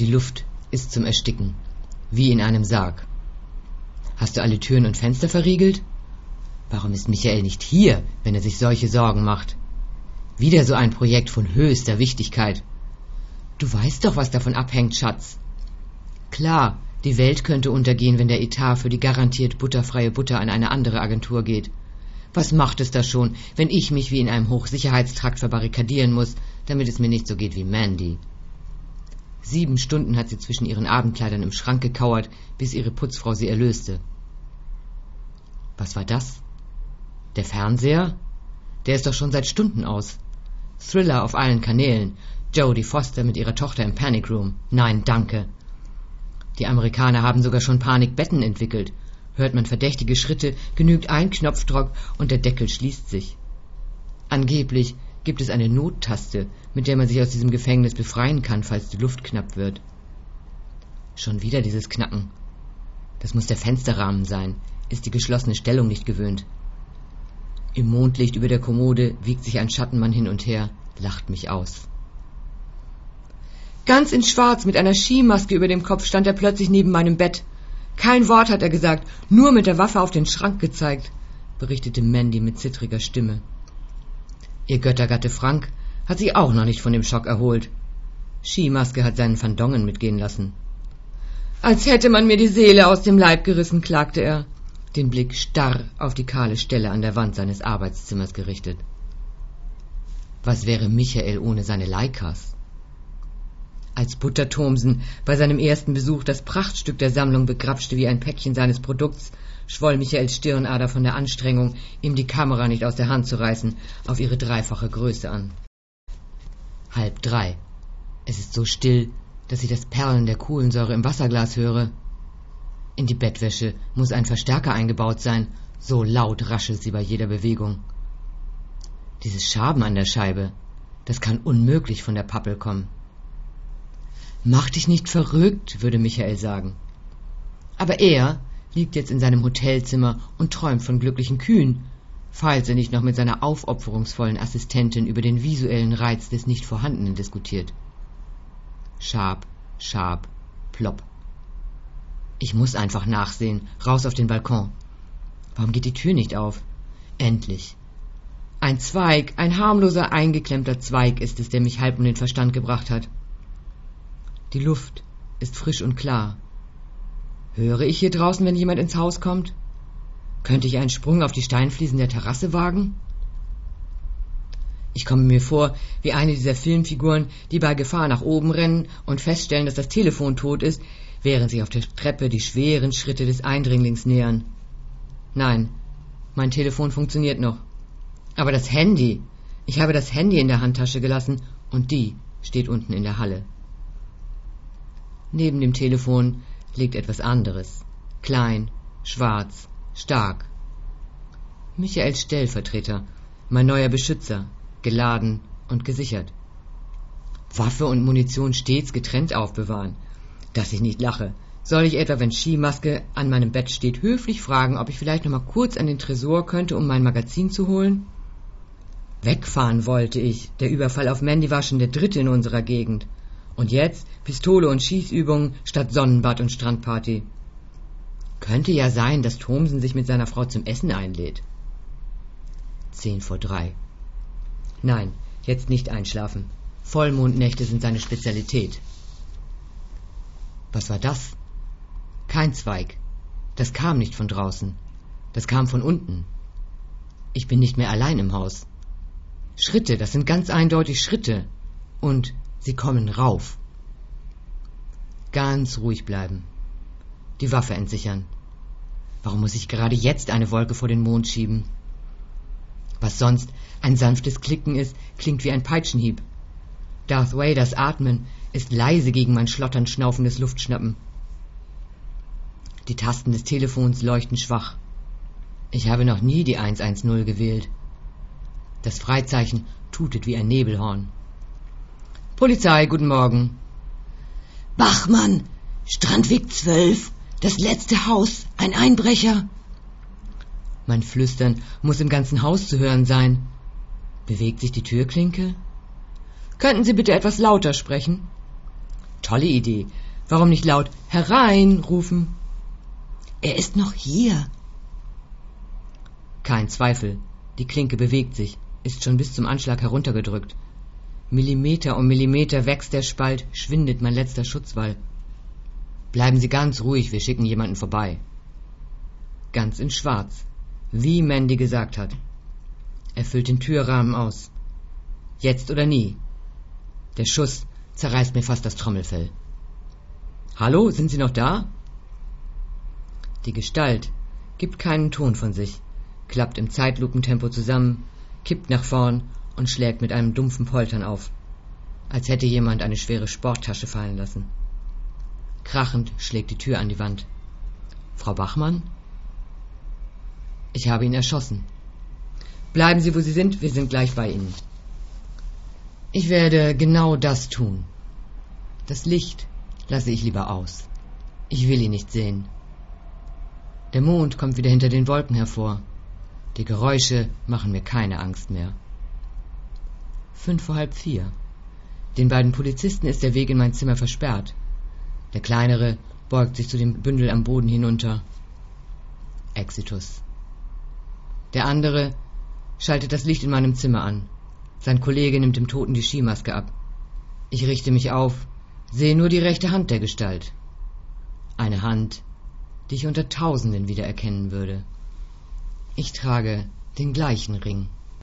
Die Luft ist zum Ersticken, wie in einem Sarg. Hast du alle Türen und Fenster verriegelt? Warum ist Michael nicht hier, wenn er sich solche Sorgen macht? Wieder so ein Projekt von höchster Wichtigkeit. Du weißt doch, was davon abhängt, Schatz. Klar, die Welt könnte untergehen, wenn der Etat für die garantiert butterfreie Butter an eine andere Agentur geht. Was macht es da schon, wenn ich mich wie in einem Hochsicherheitstrakt verbarrikadieren muss, damit es mir nicht so geht wie Mandy? 7 Stunden hat sie zwischen ihren Abendkleidern im Schrank gekauert, bis ihre Putzfrau sie erlöste. Was war das? Der Fernseher? Der ist doch schon seit Stunden aus. Thriller auf allen Kanälen. Jodie Foster mit ihrer Tochter im Panic Room. Nein, danke. Die Amerikaner haben sogar schon Panikbetten entwickelt. Hört man verdächtige Schritte, genügt ein Knopfdruck und der Deckel schließt sich. Angeblich gibt es eine Nottaste, mit der man sich aus diesem Gefängnis befreien kann, falls die Luft knapp wird. Schon wieder dieses Knacken. Das muss der Fensterrahmen sein, ist die geschlossene Stellung nicht gewöhnt. Im Mondlicht über der Kommode wiegt sich ein Schattenmann hin und her, lacht mich aus. Ganz in Schwarz mit einer Skimaske über dem Kopf stand er plötzlich neben meinem Bett. Kein Wort hat er gesagt, nur mit der Waffe auf den Schrank gezeigt, berichtete Mandy mit zittriger Stimme. Ihr Göttergatte Frank hat sich auch noch nicht von dem Schock erholt. Skimaske hat seinen Fandongen mitgehen lassen. Als hätte man mir die Seele aus dem Leib gerissen, klagte er, den Blick starr auf die kahle Stelle an der Wand seines Arbeitszimmers gerichtet. Was wäre Michael ohne seine Leicas? Als Butter Thomsen bei seinem ersten Besuch das Prachtstück der Sammlung begrapschte wie ein Päckchen seines Produkts, schwoll Michaels Stirnader von der Anstrengung, ihm die Kamera nicht aus der Hand zu reißen, auf ihre 3-fache Größe an. 2:30. Es ist so still, dass ich das Perlen der Kohlensäure im Wasserglas höre. In die Bettwäsche muss ein Verstärker eingebaut sein, so laut raschelt sie bei jeder Bewegung. Dieses Schaben an der Scheibe, das kann unmöglich von der Pappel kommen. Mach dich nicht verrückt, würde Michael sagen. Aber er liegt jetzt in seinem Hotelzimmer und träumt von glücklichen Kühen, falls er nicht noch mit seiner aufopferungsvollen Assistentin über den visuellen Reiz des Nichtvorhandenen diskutiert. Schab, schab, plopp. Ich muss einfach nachsehen, raus auf den Balkon. Warum geht die Tür nicht auf? Endlich. Ein Zweig, ein harmloser, eingeklemmter Zweig ist es, der mich halb um den Verstand gebracht hat. Die Luft ist frisch und klar. Höre ich hier draußen, wenn jemand ins Haus kommt? Könnte ich einen Sprung auf die Steinfliesen der Terrasse wagen? Ich komme mir vor wie eine dieser Filmfiguren, die bei Gefahr nach oben rennen und feststellen, dass das Telefon tot ist, während sich auf der Treppe die schweren Schritte des Eindringlings nähern. Nein, mein Telefon funktioniert noch. Aber das Handy, ich habe das Handy in der Handtasche gelassen und die steht unten in der Halle. Neben dem Telefon liegt etwas anderes. Klein, schwarz, stark. Michaels Stellvertreter, mein neuer Beschützer, geladen und gesichert. Waffe und Munition stets getrennt aufbewahren. Dass ich nicht lache. Soll ich etwa, wenn Skimaske an meinem Bett steht, höflich fragen, ob ich vielleicht noch mal kurz an den Tresor könnte, um mein Magazin zu holen? Wegfahren wollte ich. Der Überfall auf Mandy war schon der 3. in unserer Gegend. Und jetzt Pistole und Schießübungen statt Sonnenbad und Strandparty. Könnte ja sein, dass Thomsen sich mit seiner Frau zum Essen einlädt. 2:10. Nein, jetzt nicht einschlafen. Vollmondnächte sind seine Spezialität. Was war das? Kein Zweig. Das kam nicht von draußen. Das kam von unten. Ich bin nicht mehr allein im Haus. Schritte, das sind ganz eindeutig Schritte. Und sie kommen rauf. Ganz ruhig bleiben. Die Waffe entsichern. Warum muss ich gerade jetzt eine Wolke vor den Mond schieben? Was sonst ein sanftes Klicken ist, klingt wie ein Peitschenhieb. Darth Vaders Atmen ist leise gegen mein schlotternd schnaufendes Luftschnappen. Die Tasten des Telefons leuchten schwach. Ich habe noch nie die 110 gewählt. Das Freizeichen tutet wie ein Nebelhorn. Polizei, guten Morgen. Bachmann, Strandweg 12, das letzte Haus, ein Einbrecher. Mein Flüstern muss im ganzen Haus zu hören sein. Bewegt sich die Türklinke? Könnten Sie bitte etwas lauter sprechen? Tolle Idee. Warum nicht laut herein rufen? Er ist noch hier. Kein Zweifel. Die Klinke bewegt sich, ist schon bis zum Anschlag heruntergedrückt. Millimeter um Millimeter wächst der Spalt, schwindet mein letzter Schutzwall. Bleiben Sie ganz ruhig, wir schicken jemanden vorbei. Ganz in Schwarz, wie Mandy gesagt hat. Er füllt den Türrahmen aus. Jetzt oder nie. Der Schuss zerreißt mir fast das Trommelfell. Hallo, sind Sie noch da? Die Gestalt gibt keinen Ton von sich, klappt im Zeitlupentempo zusammen, kippt nach vorn und schlägt mit einem dumpfen Poltern auf, als hätte jemand eine schwere Sporttasche fallen lassen. Krachend schlägt die Tür an die Wand. Frau Bachmann? Ich habe ihn erschossen. Bleiben Sie, wo Sie sind, wir sind gleich bei Ihnen. Ich werde genau das tun. Das Licht lasse ich lieber aus. Ich will ihn nicht sehen. Der Mond kommt wieder hinter den Wolken hervor. Die Geräusche machen mir keine Angst mehr. 3:05. Den beiden Polizisten ist der Weg in mein Zimmer versperrt. Der Kleinere beugt sich zu dem Bündel am Boden hinunter. Exitus. Der andere schaltet das Licht in meinem Zimmer an. Sein Kollege nimmt dem Toten die Skimaske ab. Ich richte mich auf, sehe nur die rechte Hand der Gestalt. Eine Hand, die ich unter Tausenden wiedererkennen würde. Ich trage den gleichen Ring.